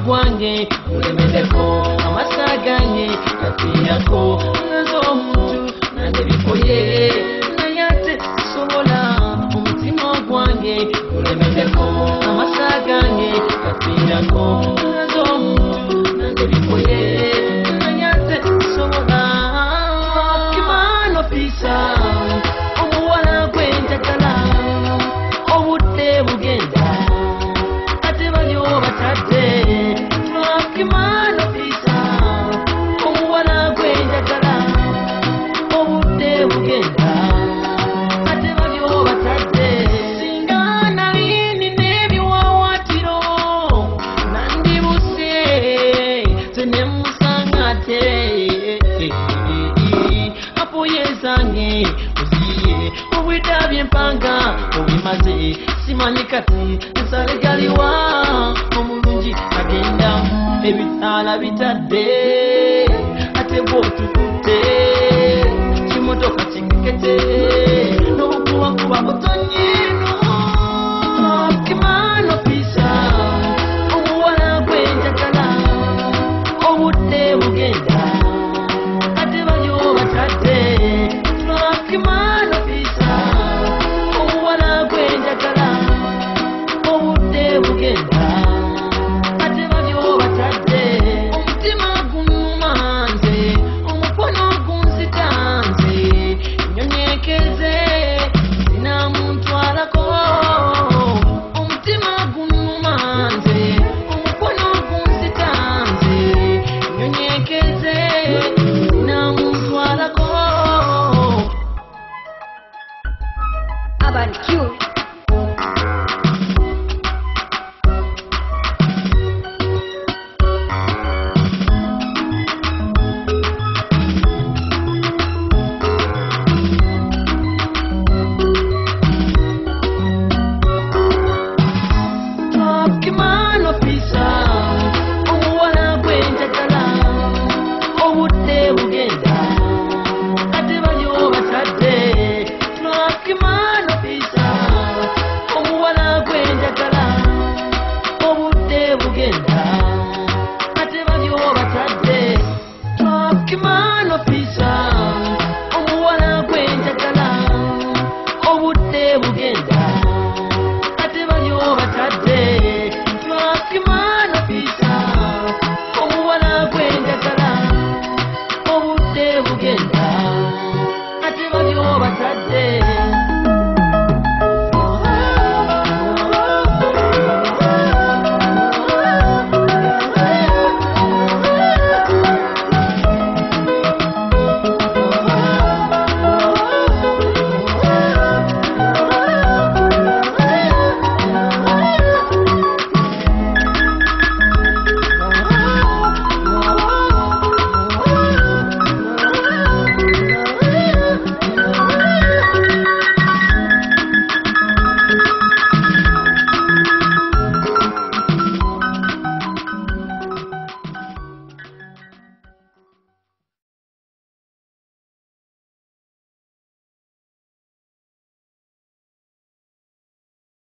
gwange ulemedeko amasaganye yapiyako nazo muntu nange bikoye nayate sobola umutima gwange ulemedeko amasaganye yapiyako nazo muntu nange bikoye nayate sobola kimano pisa omuwala gwenjagala obudde bugenda ate banyo batadde kimano pisa omuwala gwenjagala obudde bugenda ate banyo batadde singa nalini n'ebiwawaatiro nandibuse tenemusangate apoyezange uziye obwedda byempanga obimaze simanyi kati nsale galiwa omulungi agenda ebitaala bitadde ate bwotukutte kimotoka kikekete n'obukubakuba butonyeno kimano pisa omuwala gwenjagala obudde bugenda ate banyo batadde kimano pisa omuwala gwenjagala obudde bugenda ate banyo batadde omutima gunnuma nze omukono gunzita nze nyonyekeze sina muntu alako omutima gunnuma nze omukono gunzita nze nyonyekeze sina muntu alako Urban Q. kimano pisa omuwala gwenjagala obudde bugenda ate banyo batadde kimano pisa omuwala gwenjagala obudde bugenda